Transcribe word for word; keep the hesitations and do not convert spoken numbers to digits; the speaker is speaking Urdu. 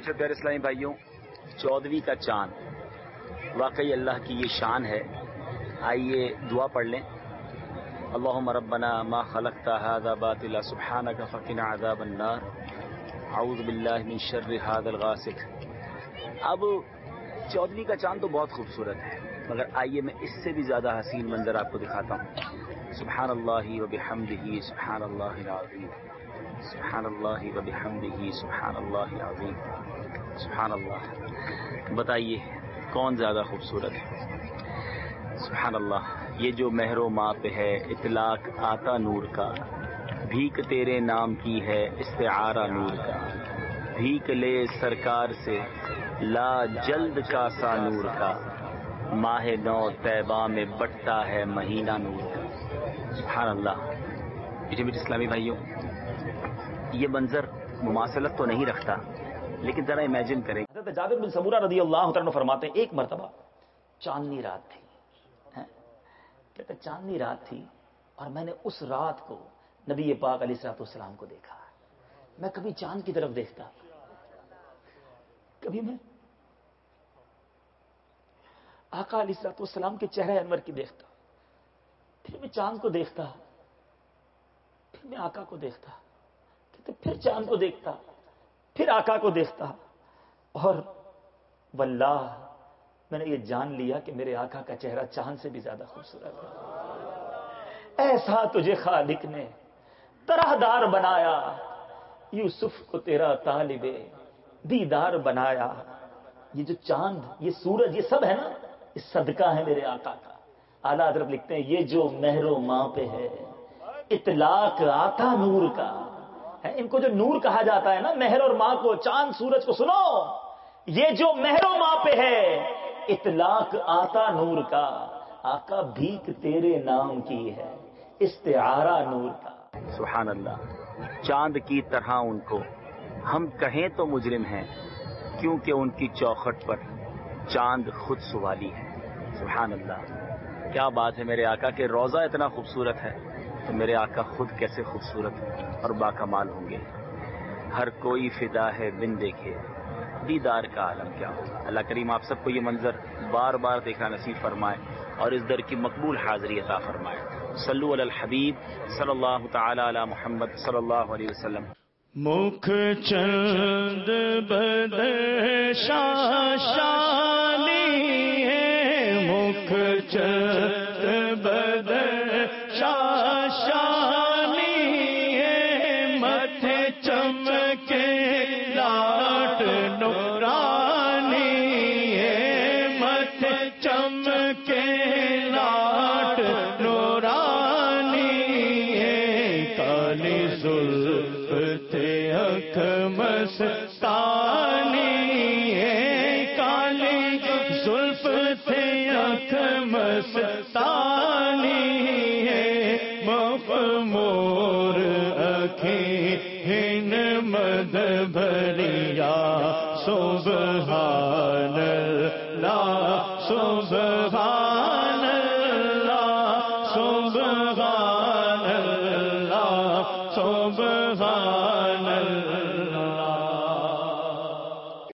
میٹھے پیارے اسلامی بھائیوں، چودھویں کا چاند واقعی اللہ کی یہ شان ہے. آئیے دعا پڑھ لیں. اللہم ربنا ما خلقت هذا باطلا سبحانک فقنا عذاب النار اعوذ باللہ من شر هذا الغاسق. اب چودھویں کا چاند تو بہت خوبصورت ہے، مگر آئیے میں اس سے بھی زیادہ حسین منظر آپ کو دکھاتا ہوں. سبحان اللہ و بحمدہ سبحان اللہ العظیم، سبحان اللہ و بحمدہ سبحان اللہ العظیم، سبحان اللہ. بتائیے کون زیادہ خوبصورت ہے؟ سبحان اللہ. یہ جو مہر و ماں پہ ہے اطلاق آتا نور کا، بھیک تیرے نام کی ہے استعارہ نور کا، بھیک لے سرکار سے لا جلد کا سا نور کا، ماہ نو طیبہ میں بٹتا ہے مہینہ نور کا. سبحان اللہ. میٹھے میٹھے اسلامی بھائیوں، یہ منظر مماثلت تو نہیں رکھتا، لیکن ذرا امیجن کریں. حضرت جابر بن سمورہ رضی اللہ عنہ فرماتے ہیں ایک مرتبہ چاندنی رات تھی. کہتے چاندنی رات تھی اور میں نے اس رات کو نبی پاک علیہ الصلوۃ والسلام کو دیکھا. میں کبھی چاند کی طرف دیکھتا، کبھی میں آقا علیہ الصلوۃ والسلام کے چہرے انور کی دیکھتا، پھر میں چاند کو دیکھتا، پھر میں آقا کو دیکھتا، کہتے پھر چاند کو دیکھتا، پھر آقا کو دیکھتا. اور واللہ میں نے یہ جان لیا کہ میرے آقا کا چہرہ چاند سے بھی زیادہ خوبصورت ہے. ایسا تجھے خالق نے طرح دار بنایا، یوسف کو تیرا طالب دیدار بنایا. یہ جو چاند، یہ سورج، یہ سب ہے نا، یہ صدقہ ہے میرے آقا کا. اعلیٰ حضرت لکھتے ہیں یہ جو مہر و ماں پہ ہے اطلاق آتا نور کا ہے. ان کو جو نور کہا جاتا ہے نا، مہر اور ماں کو، چاند سورج کو، سنو یہ جو مہر و ماں پہ ہے اطلاق آتا نور کا، آقا بھیک تیرے نام کی ہے استعارہ نور کا. سبحان اللہ. چاند کی طرح ان کو ہم کہیں تو مجرم ہیں، کیونکہ ان کی چوکھٹ پر چاند خود سوالی ہے. سبحان اللہ. کیا بات ہے میرے آقا کہ روضہ اتنا خوبصورت ہے تو میرے آقا خود کیسے خوبصورت اور باکمال ہوں گے. ہر کوئی فدا ہے بن دیکھے دیدار کا عالم کیا ہو. اللہ کریم آپ سب کو یہ منظر بار بار دیکھنا نصیب فرمائے اور اس در کی مقبول حاضری عطا فرمائے. صلو علی الحبیب صلی اللہ تعالی علی محمد صلی اللہ علیہ وسلم. مکھ چند بدشانی ہے، مکھ چند بدشانی ہے، متھے چمکے لاٹ نورانی ہے، متھے چمکے لاٹ نورانی ہے، کالی زلف تھے اکھ مستانی ہے، کالی زلف تھے اکھ مستانی ہے، مخمور اکھیں مد بھریا سبحان اللہ سبحان